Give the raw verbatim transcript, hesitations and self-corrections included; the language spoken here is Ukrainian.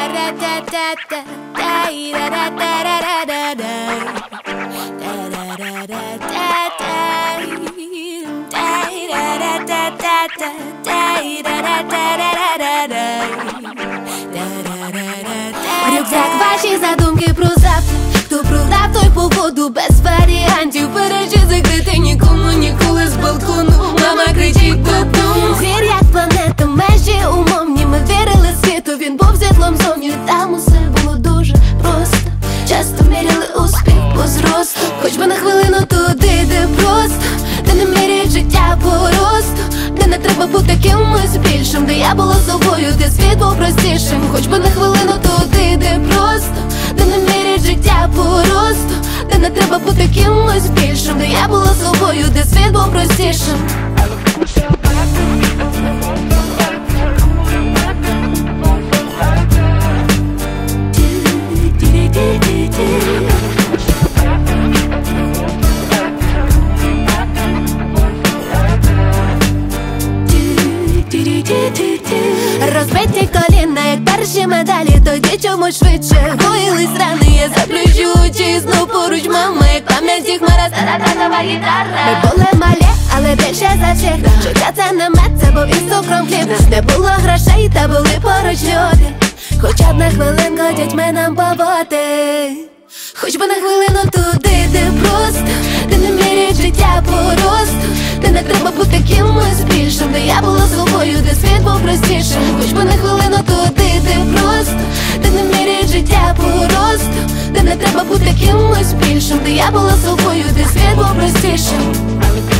Рюкзак, ваші задумки про завтра. Хто продав, той по воду без варіантів. Перечі закрити нікому ніколи з балкону. Мама кричить додому. Зір як планета, межі умовні. Ми вірили світу, він був світлом зовні. Там усе було дуже просто. Часто міряли успіх по зросту. Хоч би на хвилину туди, де просто, де не міряють життя по росту, де не треба бути кимось більшим, де я була собою, де світ був простішим. Хоч би на хвилину туди, де просто, де не міряють життя по росту, де не треба бути кимось більшим, де я була собою, де світ був простішим. Розбиті коліна, як перші медалі, тоді чомусь швидше гоїлись рани. Я заплющу очі, знов поруч мама, як пам'яті хмара, стара татова гітара. Ми були малі, але більше за всіх. Життя це не мед, це був із цукром хліб. Не було грошей, та були поруч люди. Хоча б на хвилинку дітьми нам побути. Хоч би на хвилину туди, де просто, де не міряють життя по росту, де не треба бути кимось більшим, де я була собою, де світ був простішим. Хоч би на хвилину туди, де просто, де не міряють життя по росту, де не треба бути кимось більшим, де я була собою, де світ був простішим.